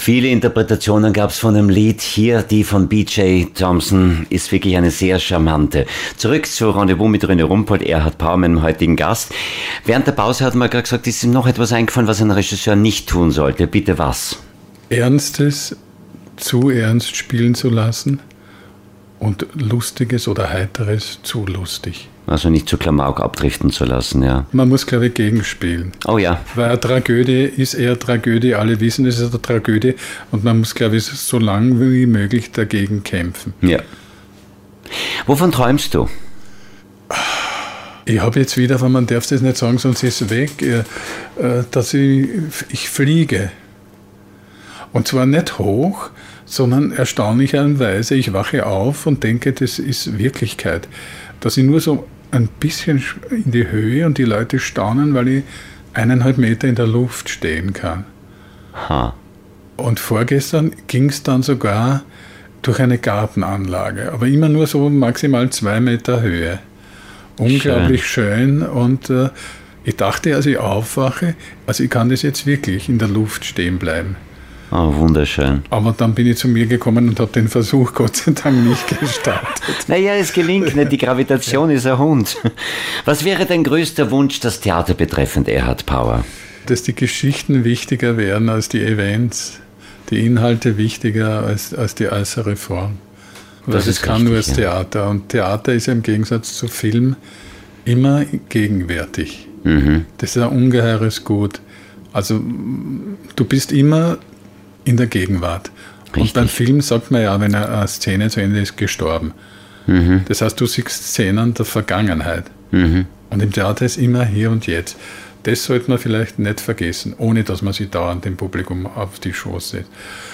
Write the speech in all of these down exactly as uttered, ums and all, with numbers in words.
Viele Interpretationen gab es von dem Lied. Hier die von B J Thompson ist wirklich eine sehr charmante. Zurück zu Rendezvous mit René Rumpold, Erhard Pauer, meinem heutigen Gast. Während der Pause hat man gerade gesagt, ist ihm noch etwas eingefallen, was ein Regisseur nicht tun sollte. Bitte was? Ernstes zu ernst spielen zu lassen und Lustiges oder Heiteres zu lustig. Also nicht zu Klamauk abdriften zu lassen, ja. Man muss, glaube ich, gegenspielen. Oh ja. Weil eine Tragödie ist eher Tragödie, alle wissen, es ist eine Tragödie und man muss, glaube ich, so lang wie möglich dagegen kämpfen. Ja. Wovon träumst du? Ich habe jetzt wieder, aber man darf das nicht sagen, sonst ist es weg, dass ich, ich fliege. Und zwar nicht hoch, sondern erstaunlicherweise, ich wache auf und denke, das ist Wirklichkeit. Dass ich nur so ein bisschen in die Höhe und die Leute staunen, weil ich eineinhalb Meter in der Luft stehen kann. Ha. Und vorgestern ging es dann sogar durch eine Gartenanlage, aber immer nur so maximal zwei Meter Höhe. Unglaublich schön, schön und äh, ich dachte, als ich aufwache, also ich kann das jetzt wirklich in der Luft stehen bleiben. Oh, wunderschön. Aber dann bin ich zu mir gekommen und habe den Versuch Gott sei Dank nicht gestartet. Naja, es gelingt nicht, die Gravitation ist ein Hund. Was wäre dein größter Wunsch, das Theater betreffend, Erhard Pauer? Dass die Geschichten wichtiger werden als die Events, die Inhalte wichtiger als, als die äußere Form. Weil das, das kann richtig, nur das Theater. Ja. Und Theater ist ja im Gegensatz zu Film immer gegenwärtig. Mhm. Das ist ein ungeheures Gut. Also du bist immer in der Gegenwart. Richtig. Und beim Film sagt man ja, wenn eine Szene zu Ende ist, gestorben. Mhm. Das heißt, du siehst Szenen der Vergangenheit. Mhm. Und im Theater ist immer hier und jetzt. Das sollte man vielleicht nicht vergessen, ohne dass man sich dauernd dem Publikum auf die Schoß setzt.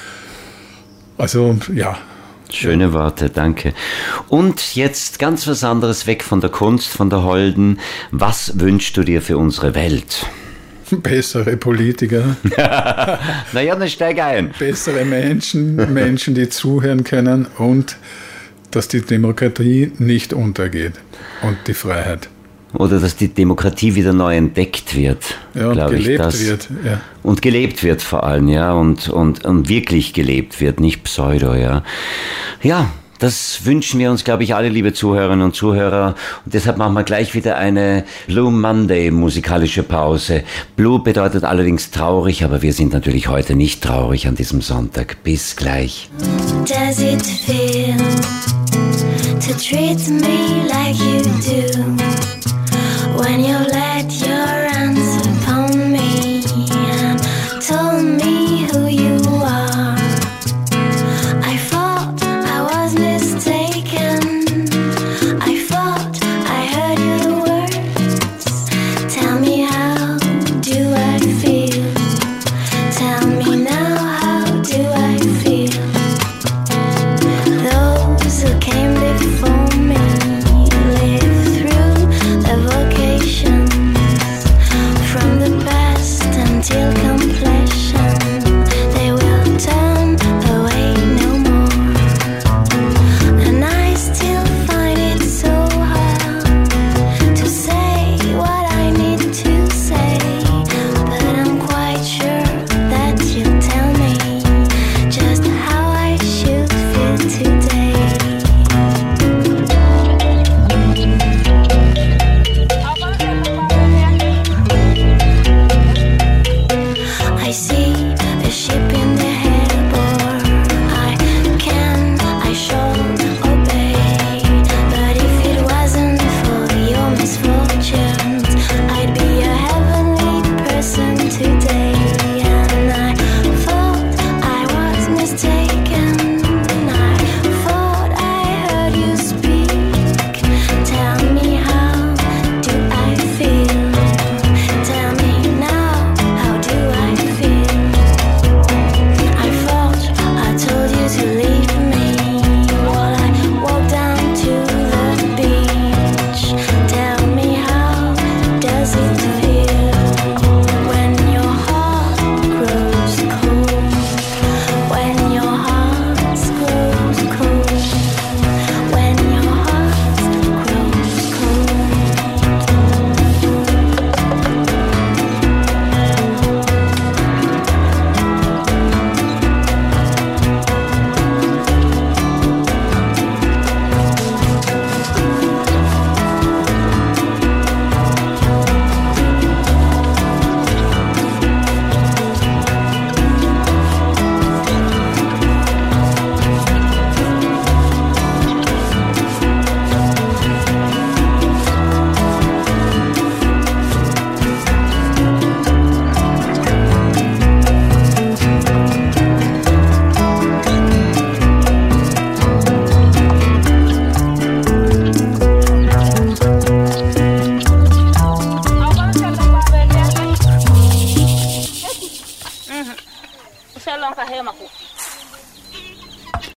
Also, ja. Schöne Worte, danke. Und jetzt ganz was anderes, weg von der Kunst, von der Holden. Was wünschst du dir für unsere Welt? Bessere Politiker. Naja, dann steig ein. Bessere Menschen, Menschen, die zuhören können und dass die Demokratie nicht untergeht und die Freiheit. Oder dass die Demokratie wieder neu entdeckt wird. Ja, und gelebt ich, das, wird. Ja. Und gelebt wird vor allem, ja, und, und, und wirklich gelebt wird, nicht Pseudo, ja. Ja. Das wünschen wir uns, glaube ich, alle, liebe Zuhörerinnen und Zuhörer. Und deshalb machen wir gleich wieder eine Blue Monday musikalische Pause. Blue bedeutet allerdings traurig, aber wir sind natürlich heute nicht traurig an diesem Sonntag. Bis gleich. Does it feel to treat me like you do when you let your